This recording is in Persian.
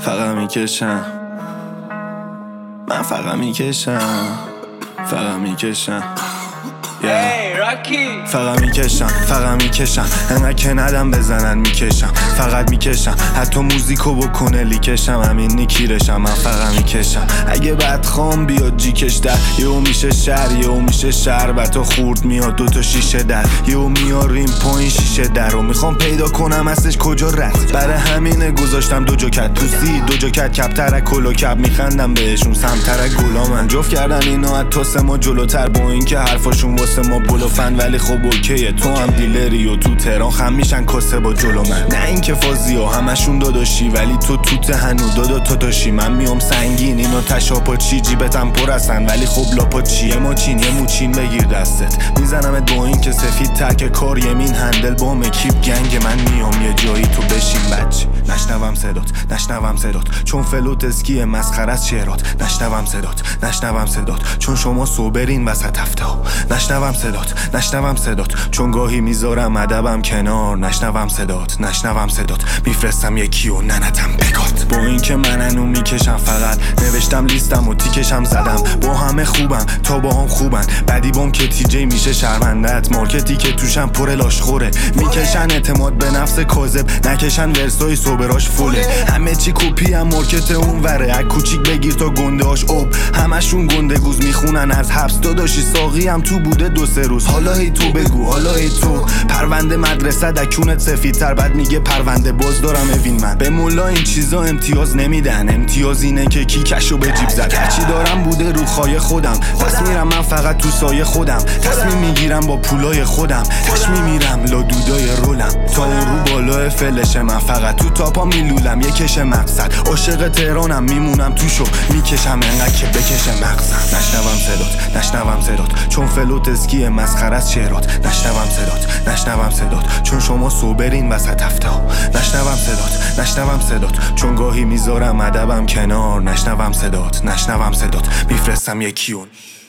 فقط میکشم، من فقط میکشم، فقط میکشم فقط میکشم انقدر که ندم بزنن میکشم، فقط میکشم حتی موزیکو بکنه لیکشم، همین نیکیرشم. من فقط میکشم اگه بدخوام بیاد جیکش در، یهو میشه شر، یهو میشه شربت و خورد میاد دوتا شیشه در، یهو میاریم پایین شیشه در و میخوام پیدا کنم اصلش کجا رد. برای همینه گذاشتم دو جاکت توسی، دو جاکت کپترک کلو کپ، میخندم بهشون سمترک گلا. من جفت کردن اینا از توس ما جلوتر، با این که حرفاشون واسه ما بلوفن، ولی خب اوکیه تو هم دیلری و تو تهران خم میشن کاسه با جلو من. نه این که فازی ها همشون داداشی، ولی تو توت هنو دادا تو داشی. من میام سنگین اینو تشاپا چی جیبتم پر هستن، ولی خب لاپا چیه ماچین یه موچین بگیر دستت، میزنمت با این که سفید ترک کار یمین هندل با مکیپ گنگ. من میام یه جایی تو بشین بچه، نشنوم صدات چون فلوت اسکیه مسخره از شعرات، نشنوم صدات چون شما صوبرین وسط هفته ها، نشنوم صدات چون گاهی میذارم ادبم کنار، نشنوم صدات میفرستم یکی و ننتم بگات. با این که من انو میکشم فقط نوشتم لیستم و تیکشم زدم، با همه خوبم تا با هم خوبن، بعدی بام که تیجی میشه شرمندت، مارکتی که توشم پر لاشخوره، میکشن اعتماد به نفس کاذب، نکشن ورسای صبراش فوله، همه چی کپی هم مارکت اون وره، از کوچیک بگیر تا گنده هاش اوب، همشون گنده گوز میخونن از حبس داداشی، ساقی هم تو بوده دو سه روز. حالا هی تو بگو، حالا هی تو پرونده مدرسه دکونت سفیدتر، بعد میگه پرونده باز دارم اوین. من به مولا این چیزا امتیاز نمیدن، امتیاز اینه که کیکشو به جیب زد، هرچی دارم بوده رو خای خودم، پس میرم من فقط تو سایه خودم، تصمیم میگیرم با پولای خودم، تشمی میرم لا دودای رولم، تا اون رو بالای فلشه. من فقط تو تاپا میلولم یه کش مقصد، عاشق تهرانم میمونم توشو میکشم انقدر که بکشه مغزم. نشنوم صدات چون فلوت اسکیه مسخره از شعرات، نشنوم صدات چون شما صوبرین وسط هفته ها، نشنوم صدات چون گاهی میذارم ادبم کنار، نشنوم صدات میفرستم یکیون.